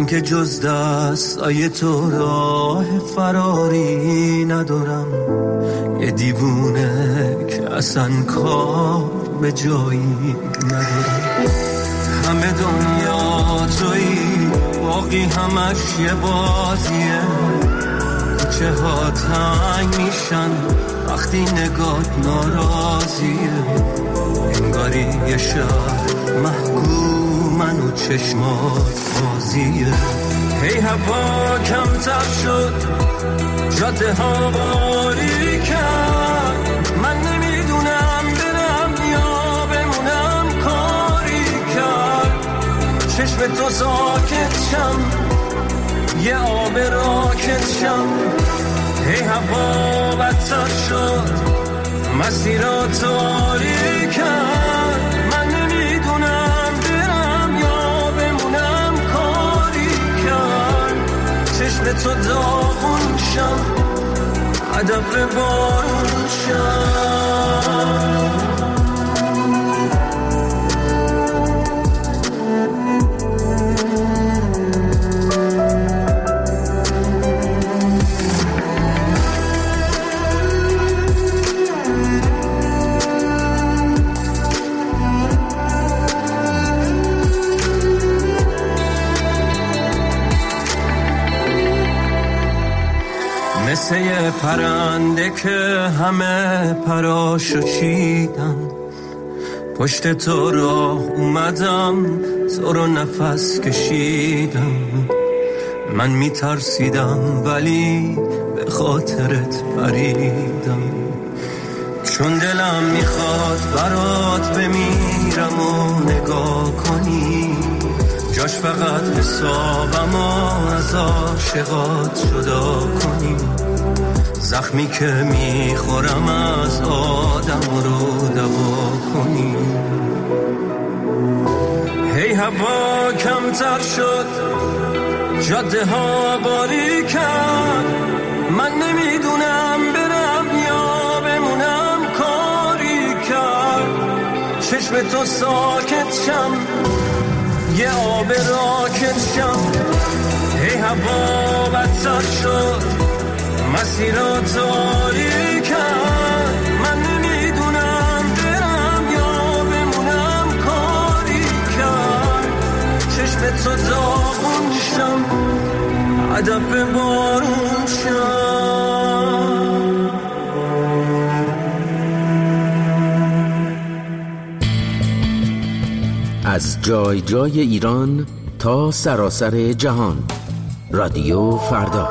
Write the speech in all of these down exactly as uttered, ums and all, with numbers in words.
من که جز دستای تو راه فراری ندارم، یه دیوونه که اصلا کار به جایی ندارم. همه دنیا تویی، باقی همش یه بازیه. کوچه ها تنگ میشن وقتی نگات ناراضیه. انگاری یه شهر محکومن و چشمات بازیه. هی هوا کمتر شد، جاده ها باری کرد. من نمیدونم برم یا بمونم، کاری کرد. چشم تو ساکت شم، یه آب راکت شم. هی هوا بدتر شد، مسیرات آری کرد. من نمیدونم برم یا بمونم، کاری کرد. چشم تو داغون شم، هدف بارون شم. مثل یه پرنده که همه پراشو چیدن، پشت تو راه اومدم، تو رو نفس کشیدم. من میترسیدم ولی به خاطرت پریدم، چون دلم میخواد برات بمیرم و نگاه کنی. جاش فقط حسابم و از عاشقات جدا کنی. زخمی که میخورم از آدم رو دوا کنی. هی هوا کمتر شد، جاده ها باری کرد. من نمیدونم برم یا بمونم، کاری کرد. چشم تو ساکت شم، یه آب راکت شم. هی هوا بدتر شد، مسیرات آری کرد. من نمیدونم برم یا بمونم، کاری کرد. چشم تو داغون شم، هدف بارون شم. از جای جای ایران تا سراسر جهان، رادیو فردا.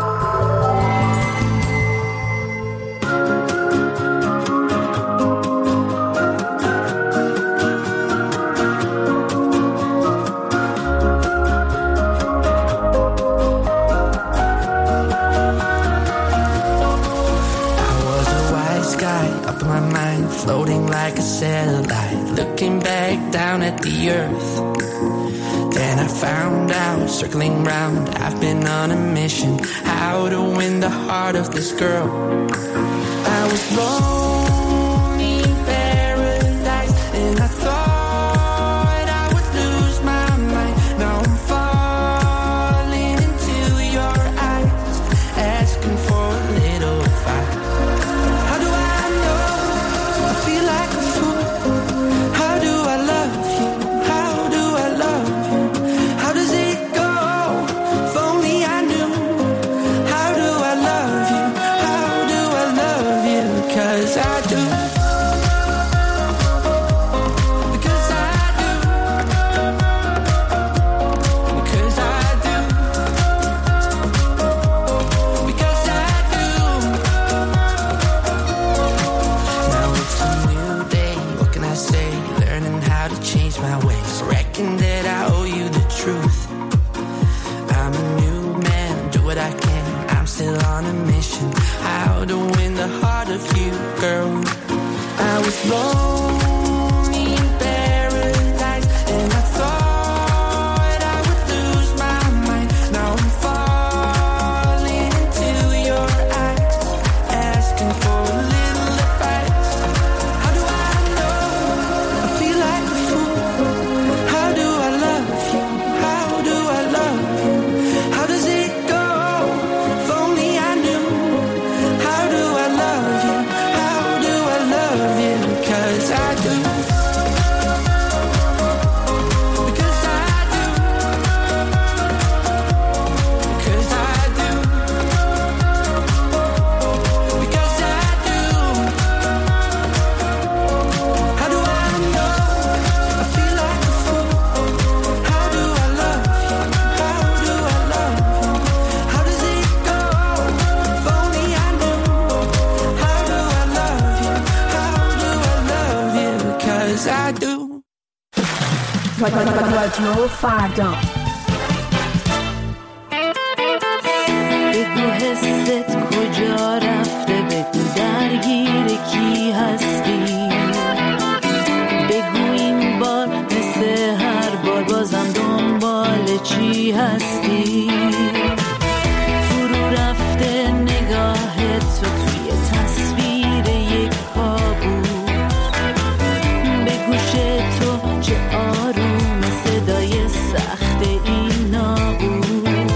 Floating like a satellite, looking back down at the earth. Then I found out, circling round, I've been on a mission, how to win the heart of this girl. I was lonely in paradise, and I thought I would lose my mind. Now I'm falling into your eyes, asking for a little advice. How do I know? I feel like a fool. How do I love you? How do I love you? How does it go? If only I knew. How do I love you? How do I love you? 'Cause I do. Because I do. Because I do. Because I do. Now it's a new day, what can I say? Learning how to change my ways. Reckon that I owe you the truth. I'm a new man, do what I can. I'm still on a mission, how to win the heart of you, girl. I was lonely in paradise, and I thought I would lose my mind. Now I'm falling into your eyes, asking for a little advice. How do I know? I feel like a fool. How do I love you? How do I love you? رادیو فردا. بگو حست کجا رفته، بگو درگیر کی هستی، بگو این بار مثل هر بار بازم دنبال چی هستی. فرو رفته نگاهت تو توی تصویر یک کابوس، به گوش تو چه آروم صدای سخت این ناقوس.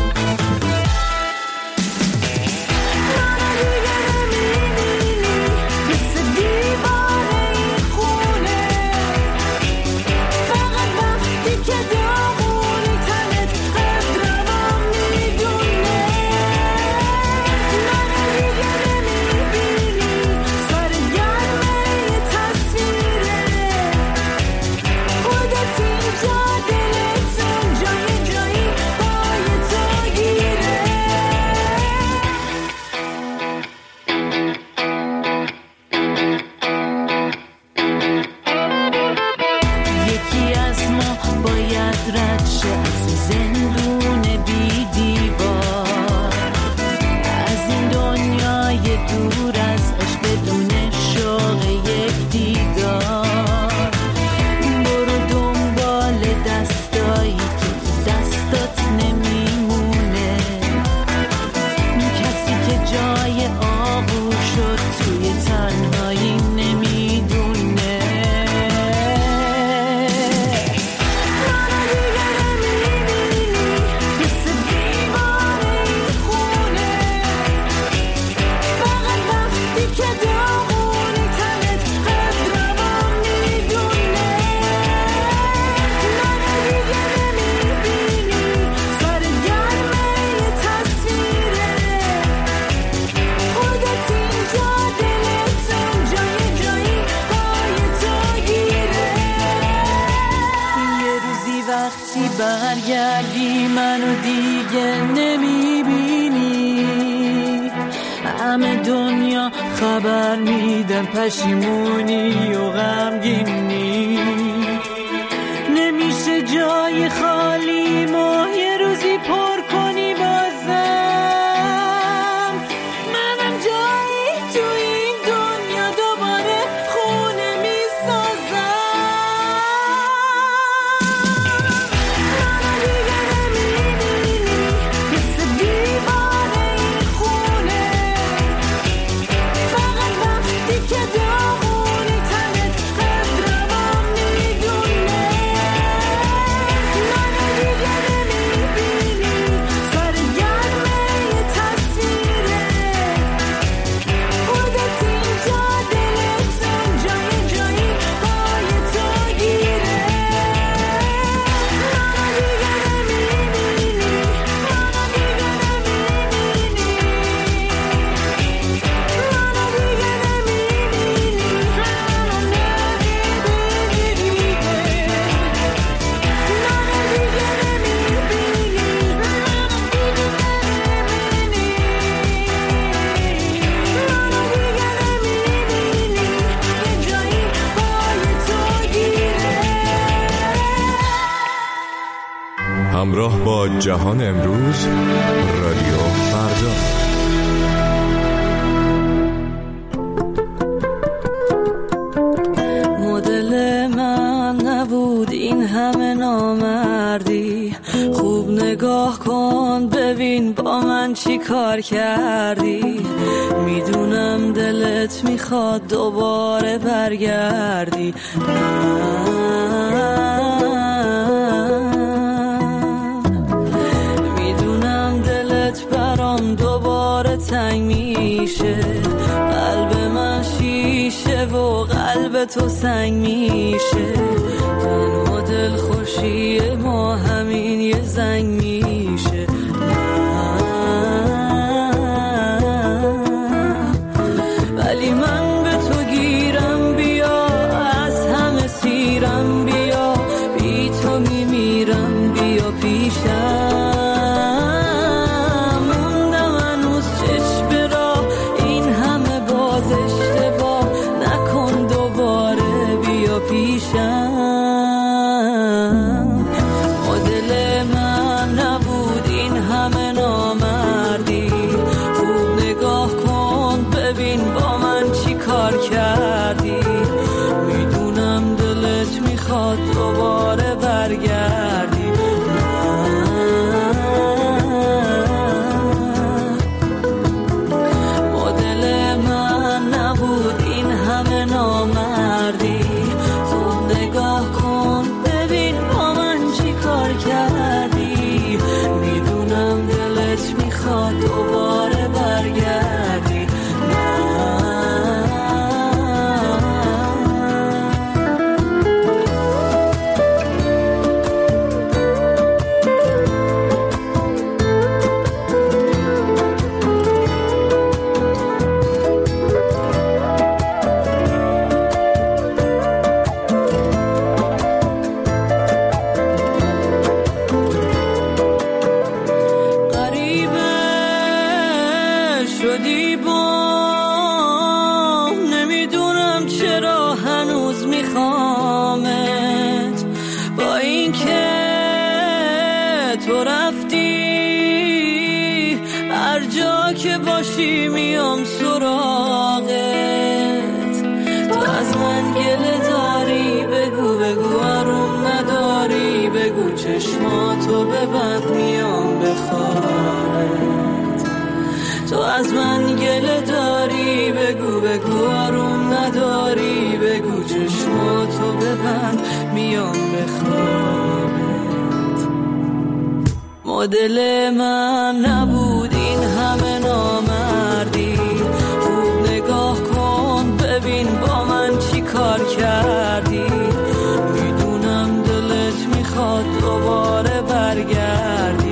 برگردی منو دیگه نمیبینی، همه دنیا خبر میدن پشیمونی و غمگینی، نمیشه جای خالی ما یه روزی پر کنی بازم، منم جایی تو این دنیا دوباره خونه میسازم. همراه با جهان امروز، رادیو فردا. مدل من نبود این همه نامردی، خوب نگاه کن ببین با من چی کار کردی، میدونم دلت میخواد دوباره برگردی، دوباره تنگ میشه، قلب من شیشه و قلب تو سنگ میشه، تن و دل خوشی ما همین یه زنگ میشه، ولی من به تو گیرم بیا، از همه سیرم بیا، بی تو میمیرم بیا پیشم، پیشم برگردی. مدل من نبود این همه نامردی. تو نگاه کن ببین با من چی کار کردی. میدونم دلت میخواد دوباره برگردی. میام سراغت. تو از من گله داری بگو بگو آروم نداری بگو چشماتو ببند میام بخوابت. تو از من گله داری بگو بگو آروم نداری بگو چشماتو ببند میام بخوابت. مدل من نبود این همه نامردی. خوب نگاه کن ببین با من چی کار کردی. میدونم دلت میخواد دوباره برگردی.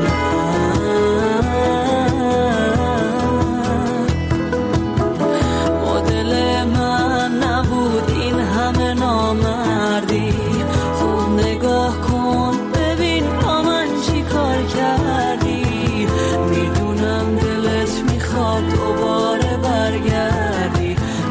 مدل من نبود این همه نامردی. خوب نگاه کن ببین با من چی کار کردی. میدونم دلت میخواد دوباره برگردی.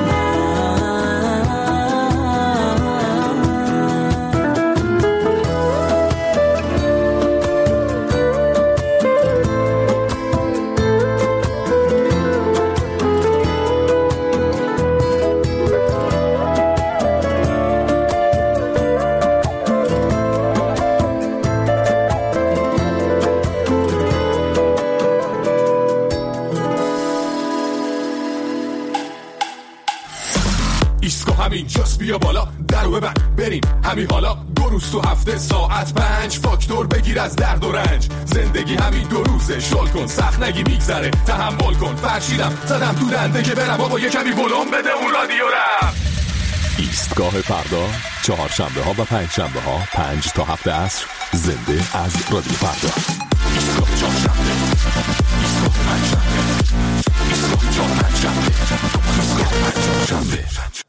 اینجاست بیا بالا درو ببند بریم همین حالا. دو روز تو هفته ساعت پنج فاکتور بگیر از درد و رنج. زندگی همین دو روزه شل کن سخت نگی میگذره تحمل کن. فرشیدم زدم تو دنده که برم بابا یه کمی ولوم بده اون رادیو رم. ایستگاه فردا چهارشنبه ها و پنج شنبه ها پنج تا هفت عصر زنده از رادیو فردا. ایستگاه چهارشنبه ایستگاه پنجشنبه ایستگاه چهارشنبه ایستگاه پنجشنبه.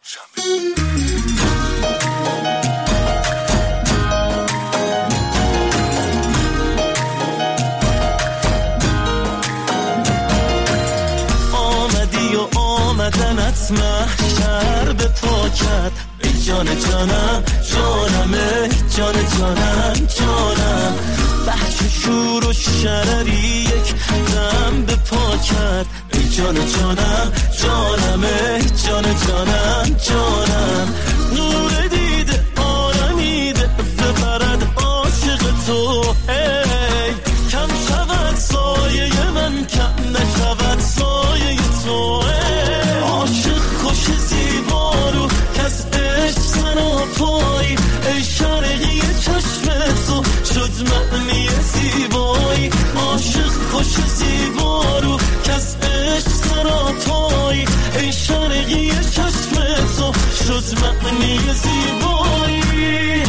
آمدی و آمدنت محشر به پاکت. ای جان جانم جانم جان جانم جانم. بحث شور و شرری یک دم به پاکت. ای جان جانم جانم جان جانم جانم. نور دیده آرمیده ببرد عاشق تو. ای کم شود سایه من کم نشود سایه تو. ای عاشق خوش زیبا رو کس عشق سنا پای. ای شرقی چشم تو شد معنی زیبایی. عاشق خوش زیبا رو کس عشق سنا پای. ای شرقی چشم تو شد معنی زیبایی.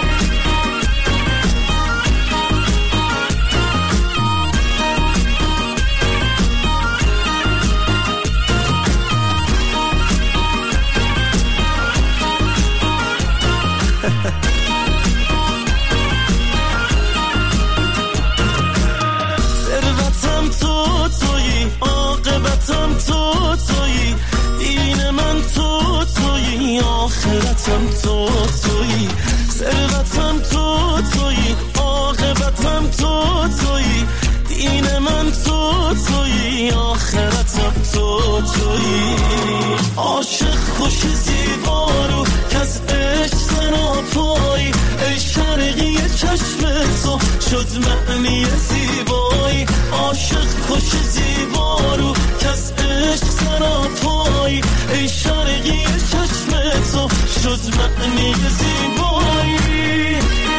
ثروتم تو تویی عاقبتم تو تویی. دین من تو تویی آخرتم تو تویی. ثروتم تو تویی عاقبتم تو تویی. دین من تو تویی آخرتم تو تویی. عاشق خوش زیبا رو کس عشق سنا پای. ای شرقی چشم تو شد معنی زیبایی، عاشق کش زیبا رو کس عشق سراپایی، ای شرقی چشم تو شد معنی زیبایی.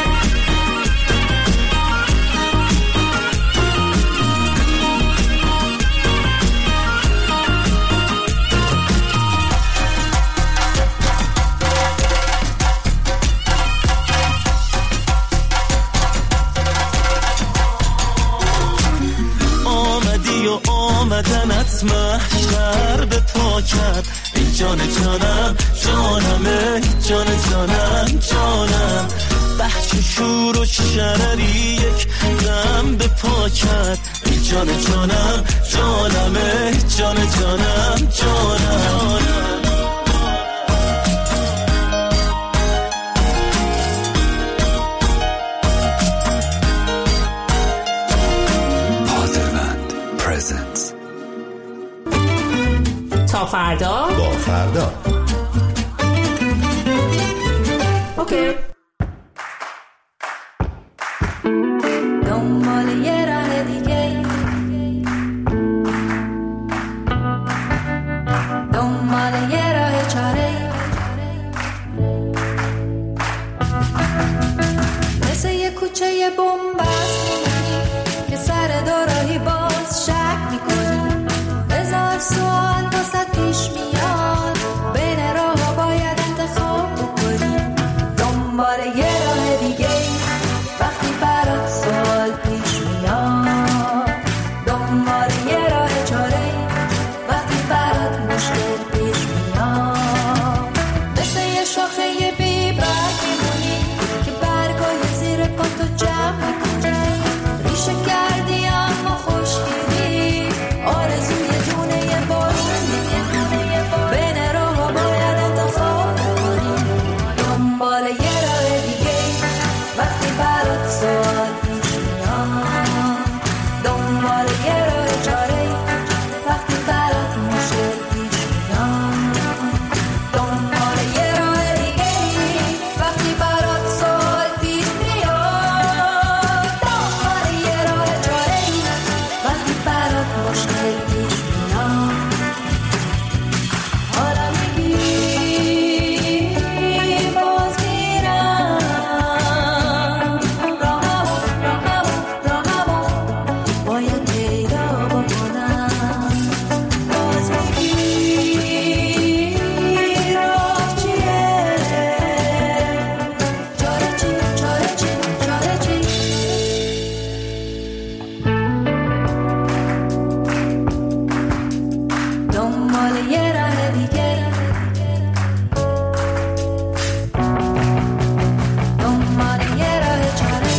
آمدنت محشر به پا کرد، ای جان جانم جانم، ای جان جانم جانم، بحث شور و شرری یک دم به پا کرد، ای جان جانم جانم، ای جان جانم جانم. تا فردا با فردا. اوکی. دنبال یه راه دیگه، دنبال یه راه چاره، مثل یه کوچه بنبست که سر دوراهی باز شک میکنی، هزار سوال واسه پیش میاد، بین راه ها باید انتخاب بکنی، دنبال یه راه دیگه وقتی برات سوال پیش میاد، دنبال یه راه چاره وقتی برات مشکل پیش میاد، مثل یه شاخه بی برگ میمونی که برگای زیر پاتو جمع میکنی، ریشه کردی اما خوشگیری، آرزوی دونه یه بارونی، بین راه ها باید انتخاب بکنی، دنبال یه راه دیگه وقتی برات سوال پیش میاد، دنبال یه راه چاره وقتی برات مشکل پیش میاد، دنبال یه راه دیگه وقتی برات سوال پیش میاد، دنبال یه راه چاره وقتی برات مشکل پیش میاد. حالا میگی باز میرم راهمو راهمو راهمو باید پیدا بکنم، باز میگی راه چیه، چاره چی چاره چی چاره چی. دنبال یه راه دیگه، دنبال یه راه چاره،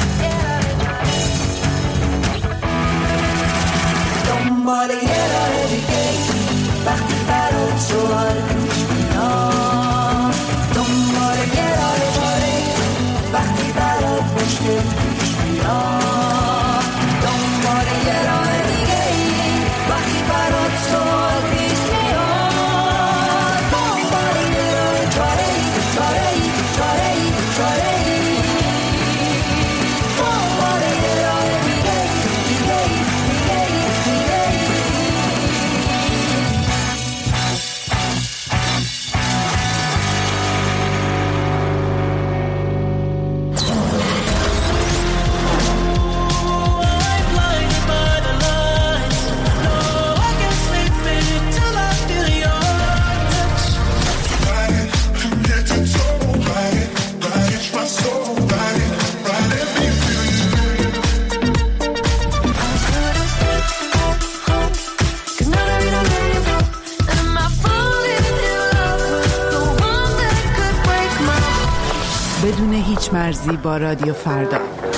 دنبال یه راه دیگه وقتی برات سوال پیش میاد، دنبال یه راه چاره وقتی برات مشکل پیش میاد، دنبال یه راه دیگه وقتی برات سوال پیش میاد، دنبال یه راه چاره چاره چاره چاره، دنبال یه راه دیگه دیگه دیگه دیگه. بدون هیچ مرزی با رادیو فردا.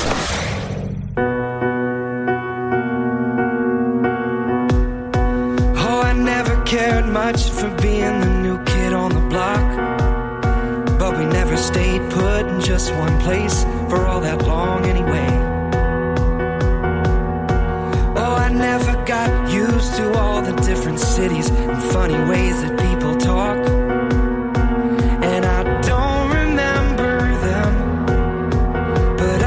Oh, I never cared much for being the new kid on the block, but we never stayed put in just one place for all that long anyway. Oh, I never got used to all the different cities and funny ways that people talk, and I don't remember them, but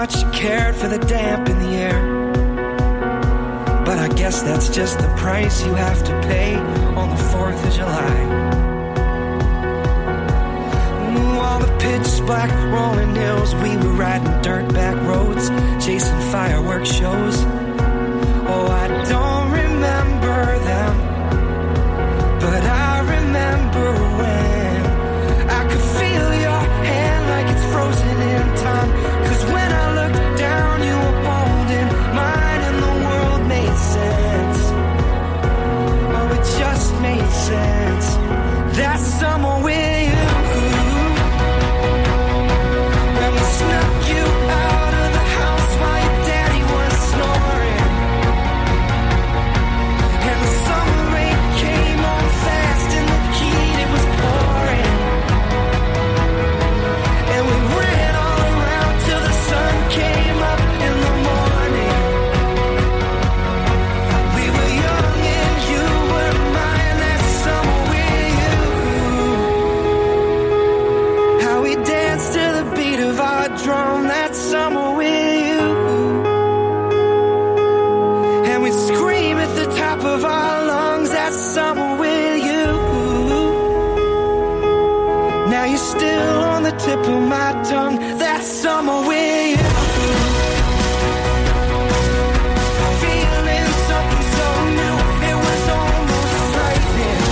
much you cared for the damp in the air. But I guess that's just the price you have to pay on the fourth of July. Ooh, all the pitch black rolling hills, we were riding dirt back roads, chasing fireworks shows. Oh, I don't remember them, but I remember when I could feel your hand like it's frozen in time. Cause when I looked down, you were holding mine and the world made sense. Oh, it just made sense. That summer with you, when we snuck you out of the house while your daddy was snoring. And the summer rain came on fast in the heat, it was pouring. And we ran all around till the sun came up in the morning. We were young and you were mine that summer with you. How we danced to the beat of our drum that summer with you. And we'd scream at the top of our lungs that summer with you. Now you're still on the tip of my tongue that summer with you. Feeling something so new, it was almost frightening.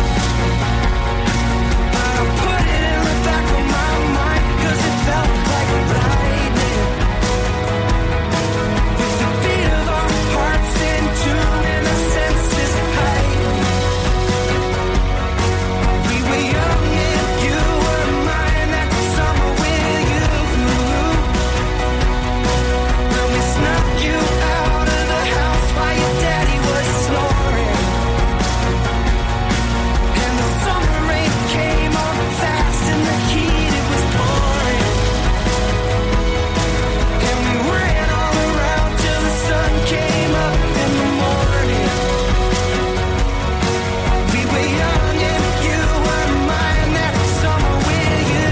But I put it in the back of my mind, cause it felt like lightning. With the beat of our hearts in tune and our senses heightened. We were young and you were mine that summer with you. When we snuck you out of the house while your daddy was snoring. And the summer rain came on fast in the heat, it was pouring. And we ran all around till the sun came up in the morning. We were young and you were mine that summer with you.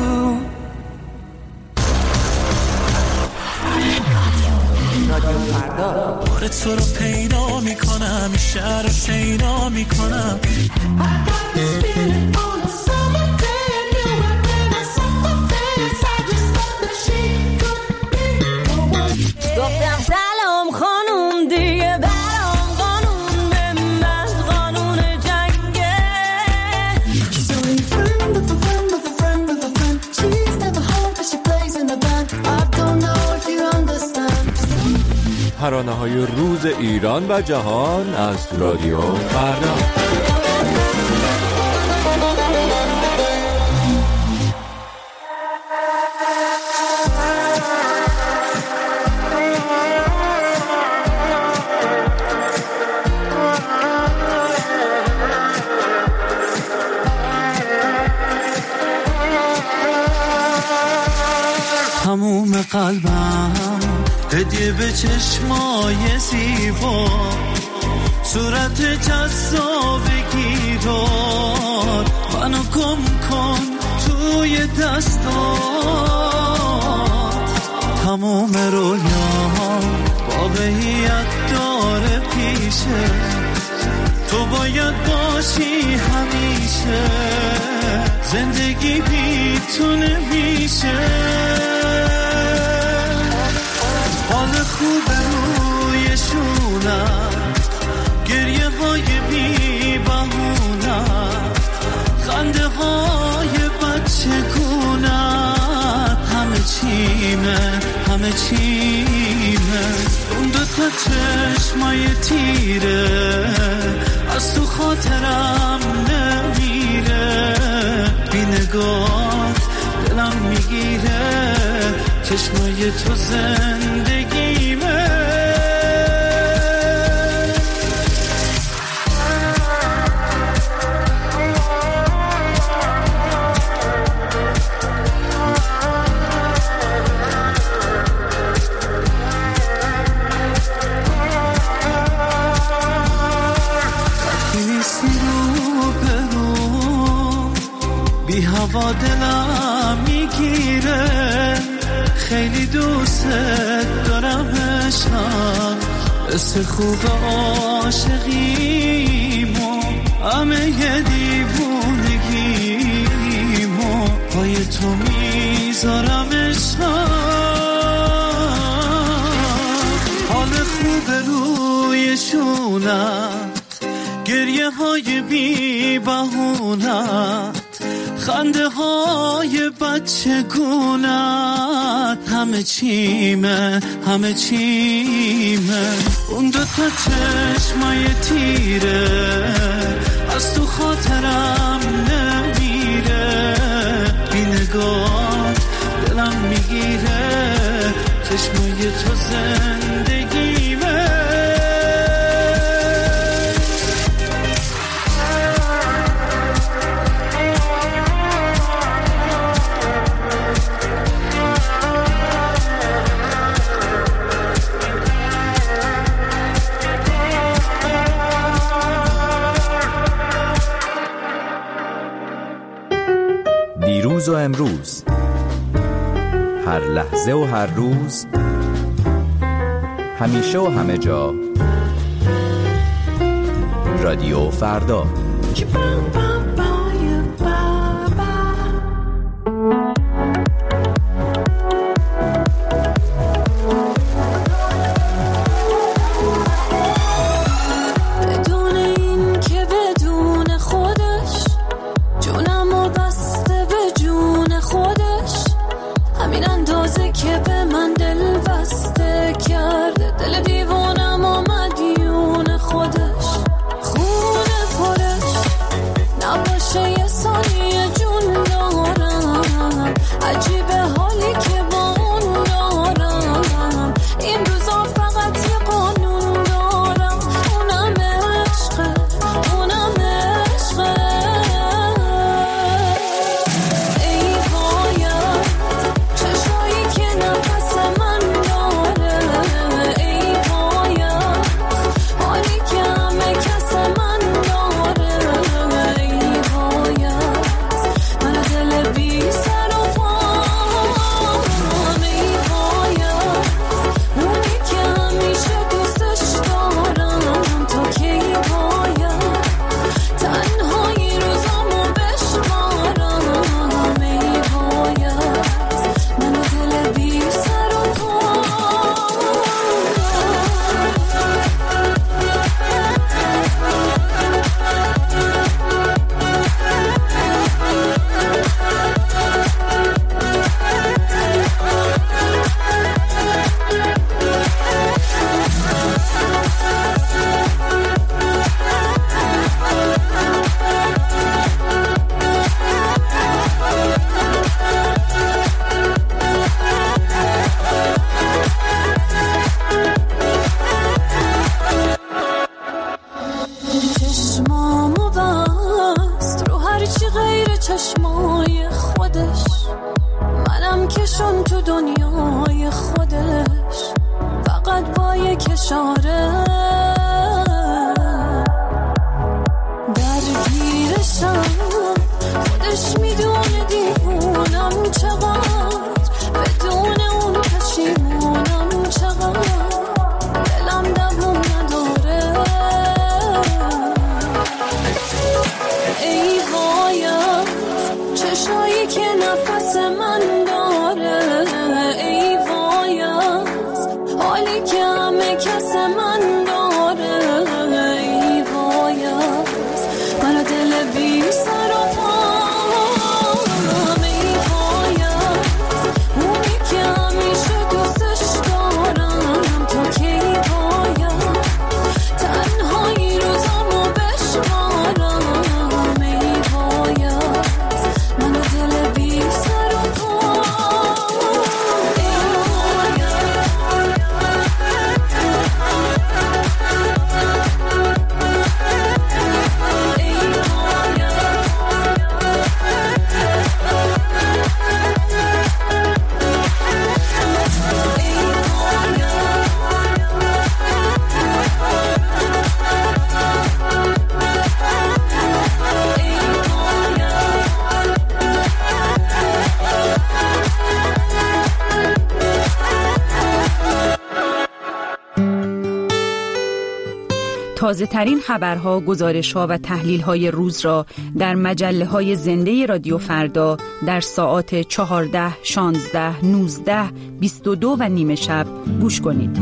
بار تو رو پیدا میکنم، این شهر رو شیدا میکنم. گفتم سلام خانوم دیگه برام قانون به من قانون جنگه. She's only a friend of a friend of a friend of a friend. She's never home but she plays in a band. I don't know if you understand. ترانه‌های روز ایران و جهان از رادیو فردا. تموم قلبم هدیه به چشمای زیبا، صورت جذابگی رو منو گم کن توی دستات. تموم رویام واقعیت داره پیشه، تو باید باشی همیشه. زندگی بی تو نمیشه. حال خوب روی شونم، گریه های بی بهونم، خنده های بچه گونم. همه چیمه همه چیمه اون دوتا چشمای تیره از تو خاطرم نمیره. بی نگاه دلم میگیره، چشمای تو زندگیمه. بی هوا دلم میگیره، خیلی دوست دارم عشقم، مثل خوب عاشقیمو همه یه دیوونگیمو پای تو میذارم عشقم. حال خوب روی شونت، گریه های بی بهونت، خنده های بچه گونت، همه چیمه همه چیمه. اون دو تا چشمای تیره از تو خاطرم نمیره، بی نگاه دلم میگیره، چشمای تو زندگیمه. دیروز و امروز، هر لحظه و هر روز، همیشه و همه جا، رادیو فردا. چشایی که نفس من داره، ای وای تازه ترین خبرها، گزارش‌ها و تحلیل‌های روز را در مجله‌های زنده رادیو فردا در ساعات چهارده، شانزده، نوزده، بیست و دو و نیمه شب گوش کنید.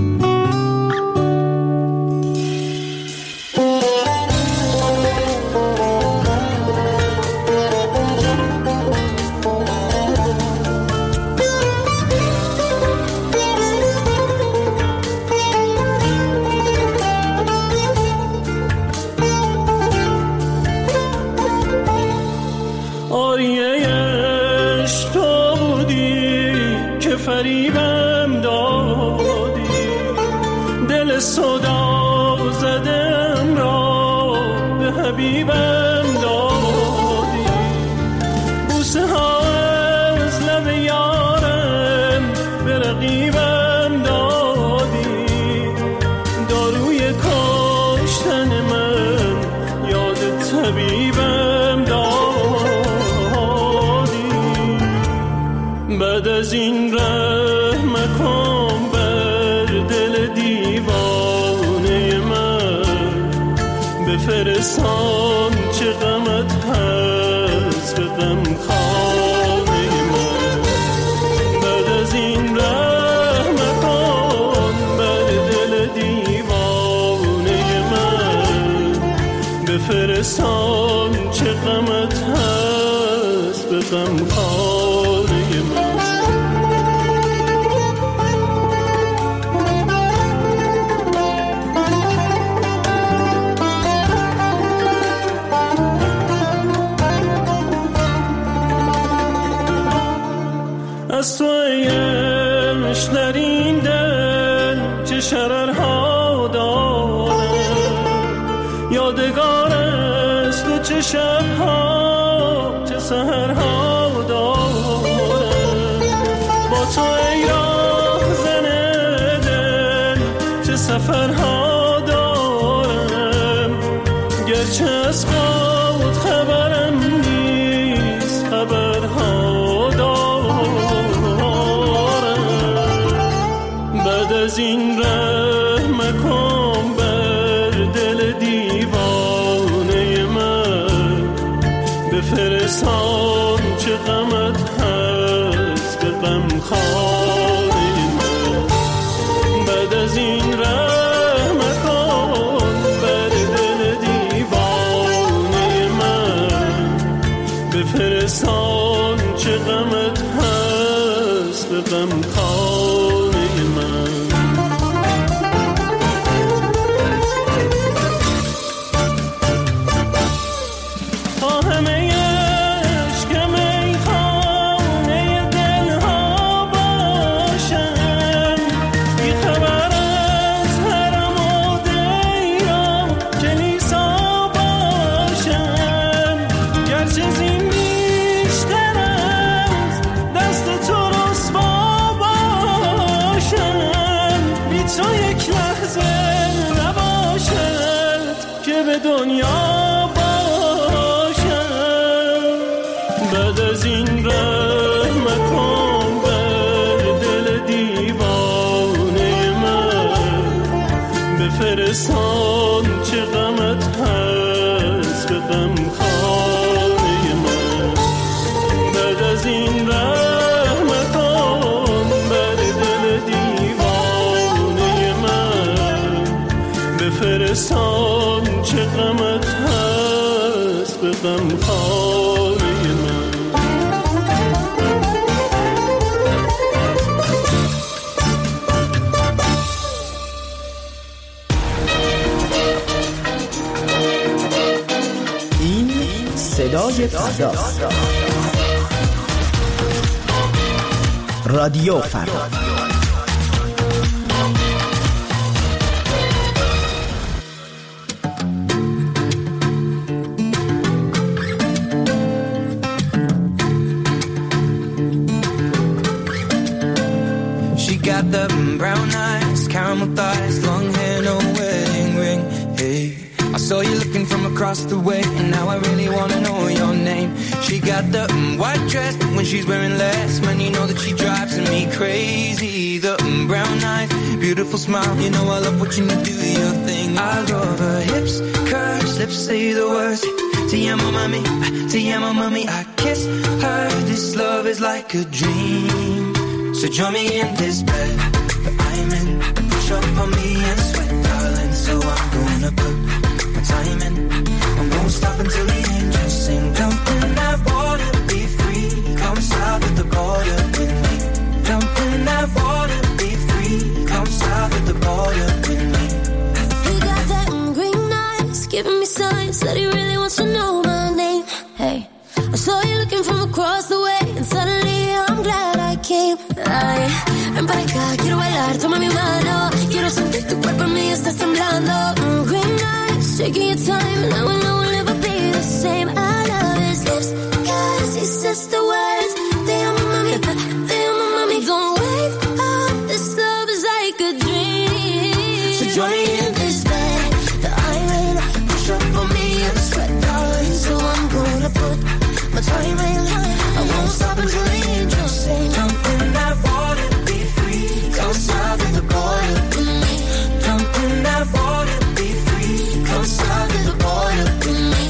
فریبم دادی، دل صدا زدم را به حبیبم دادی، بوسه ها از لب یارم به رقیبم دادی، داروی کاشتن من یاد طبیبم دادی. بعد از این رحم کن بر دل دیوانه من، بفرستان چه غمت هست به غم خانه من. بعد از این رحم کن بر دل دیوانه من، بفرستان چه غمت هست به غم خانه من. از تو ایش در این دل چه شررها دارم، یادگار است و چه شبها چه سحرها دارم. با تو ای راه زن دل چه سفرها دارم، گرچه از خود خبرم نیست خبرها دارم. بعد از این رحم کن بر دل دیوانه من، بفرستان چه غمت هست به غم خانه من. بعد از این رحم کن بر دل دیوانه من، بفرستان چه غمت هست به غم خانه من. دنیا باشم. بعد از این رحم کن بر دل دیوانه من، بفرستان چه غمت هست به غم خانه من. بعد از این رحم کن بر دل دیوانه من، بفرستان چه غمت هست به غم خانه من. این صدای فردا، رادیو فردا. Got the brown eyes, caramel thighs, long hair, no wedding ring. Hey, I saw you looking from across the way, and now I really wanna know your name. She got the mm, white dress, but when she's wearing less, man, you know that she drives me crazy. The mm, brown eyes, beautiful smile, you know I love watching you do your thing. I love her hips, curves, lips say the words. Te amo mami, te amo mami. I kiss her. This love is like a dream. So join me in this bed that I'm in. Push up on me and sweat, darling. So I'm gonna put my time in. I won't stop until the angels sing. Jump in that water, be free. Come south at the border with me. Jump in that water, be free. Come south at the border with me. He got that green eyes, giving me signs that he really wants to know my name. Hey, I saw you looking from across the way, and suddenly I'm glad I came. Ay, ven para acá, quiero bailar, toma mi mano. Quiero sentir tu cuerpo en mí, estás temblando. Mm, green eyes, taking your time, and I will know we'll never be the same. I love his lips, cause he says the words. Te amo mami, te amo mami. Don't wake up, this love is like a dream. So join me in this bed that I'm in. Push up on me and sweat, darling. So I'm gonna put my time in. I won't stop until the angels sing. Jump in that water, be free. Come south of the border with me. Jump in that water, be free. Come south of the border with me.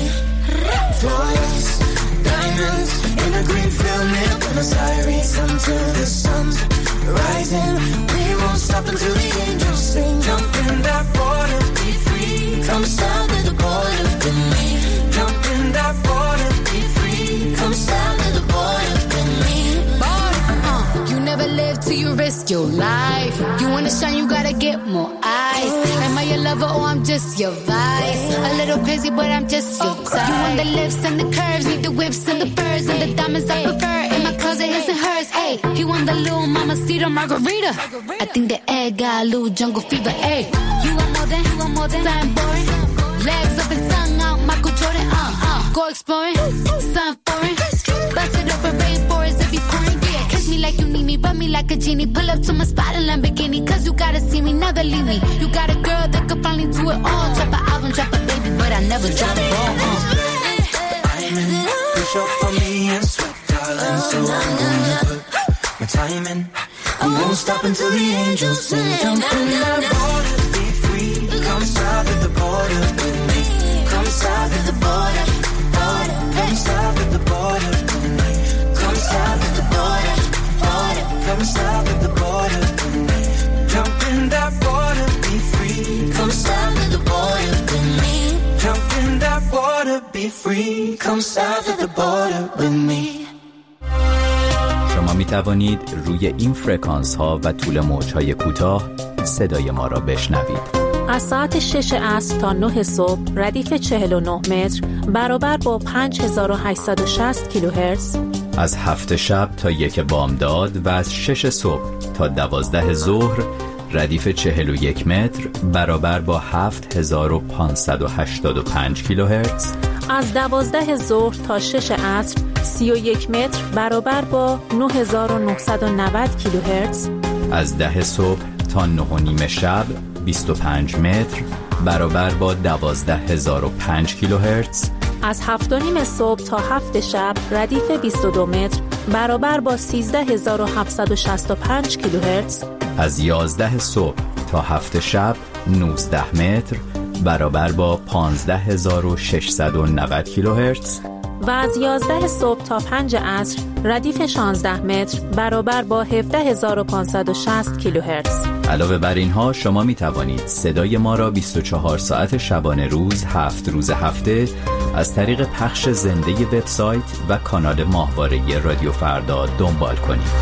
Flawless diamonds in a green field near Buenos Aires. Until the sun's rising, we won't stop until the angels sing. Jump in that water, be free. Come south of the border with me. Jump in that water, be free. Come south of the border with me. Border, uh, you never live till you risk your life. You wanna shine, you gotta get more eyes. Am I your lover or I'm just your vice? A little crazy, but I'm just your type. You want the lips and the curves, need the whips and the furs and the diamonds I prefer. In my closet, his and hers. Ayy, he want the little mamacita margarita. I think the egg got a little jungle fever. Ayy, you want more than, you want more than something boring. Legs up and tongue out, Michael Jordan. Uh, uh, go exploring, something foreign. Bust it up in rainforest if you pouring. Yeah, catch me like you need me, rub me like a genie. Pull up to my spot in Lamborghini, cause you gotta see me, never leave me. You got a girl that could finally do it all. Drop an album, drop a baby, but I never drop a ball. Uh. I'm in, push up on me and sweat, darling. So I'm gonna put my time in. I won't stop until the angels sing. Jump in that water, be free. Come south of the border with me. Come south of the border, border. Come south of the border with me. Come south of the border, border. Come south of the border with me. Jump in that water, be free. Come south of the border with me. Jump in that water, be free. Come south of the border with me. شما می توانید روی این فرکانس ها و طول موج های کوتاه صدای ما را بشنوید. از ساعت شش عصر تا نه صبح ردیف چهل و نه متر برابر با پنج هزار و هشتصد و شصت کیلوهرتز. از هفت شب تا یک بامداد و از شش صبح تا دوازده ظهر ردیف چهل و یک متر برابر با هفت هزار و پانصد و هشتاد و پنج کیلوهرتز. از دوازده ظهر تا شش عصر سی و یک متر برابر با نه هزار و نهصد و نود کیلوهرتز. از ده صبح تا نه و نیم شب بیست و پنج متر برابر با دوازده هزار و پنج کیلوهرتز. از هفت و نیم صبح تا هفت شب ردیف بیست و دو متر برابر با سیزده هزار و هفتصد و شصت و پنج کیلوهرتز. از یازده صبح تا هفت شب نوزده متر برابر با پانزده هزار و ششصد و نود کیلوهرتز. و از یازده صبح تا پنج عصر ردیف شانزده متر برابر با هفده هزار و پانصد و شصت کیلوهرتز. علاوه بر اینها شما می توانید صدای ما را بیست و چهار ساعت شبانه روز هفت روز هفته از طریق پخش زنده وبسایت و کانال ماهواره رادیو فردا دنبال کنید.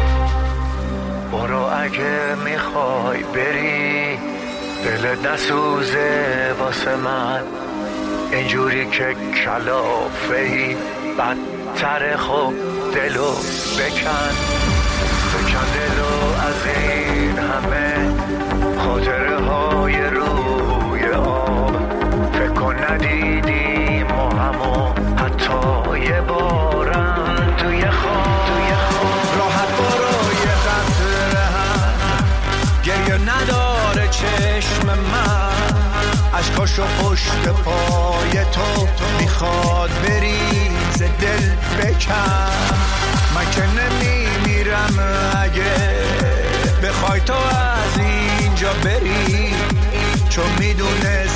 برو اگه میخوای بری دل نسوزه واسه من اینجوری که کلافهی بدتر خوب دلو بکن بکن دلو از این همه خاطره های روی آب فکر کن ندیدیم و همو حتی یه بارم توی خواب توی خواب راحت برو یه قطره هم گریه نداره چشم من عشقاشو پشت پای تو میخواد بریز دل بکن من که نمیمیرم اگه بخوای تو از اینجا بری چون میدونست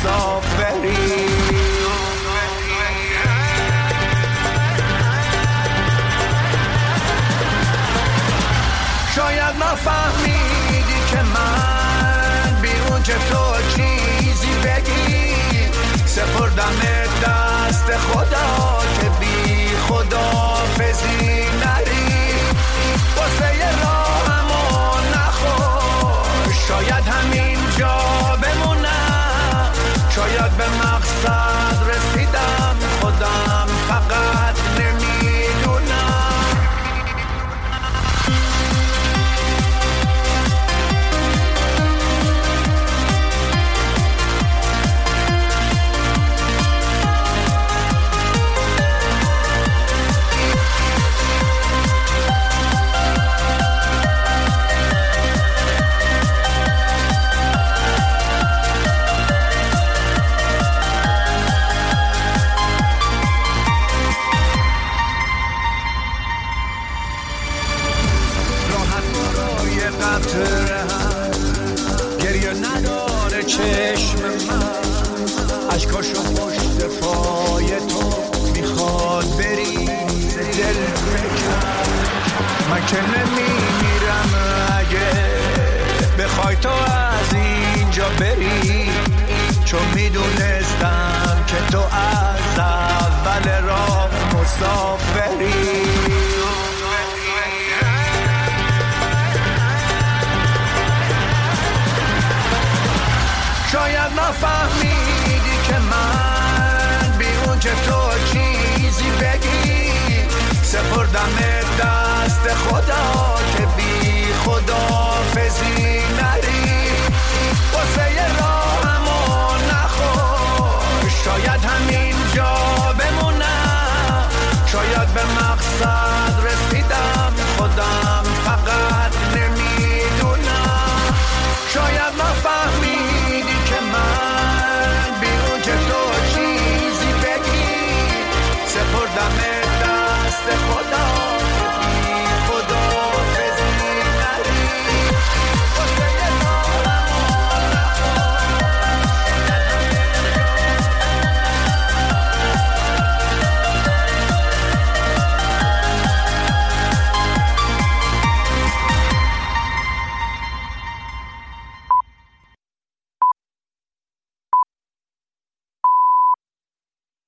مسافری. شاید نفهمیدی که من بیرون که تو چیزی بگی، سپردم دست خدا که بی خدافزی نری. واسه راهمو نخور، شاید همینجا بمونم، شاید به مقصد رسیدم، خودم فقط نمیدونم. گریه نداره چشم من، عشقاشو پشت پای تو میخواد بری دل بکن. من که نمیمیرم اگه بخوای تو از اینجا بری، چون میدونستم که تو از اول راه مسافری. شاید نفهمیدی که من بیرون که تو چیزی بگی، سپردم دست خدا که بی خدافزی نری. واسه راهمو نخور، شاید همینجا بمونم، شاید به مقصد رسیدم، خودم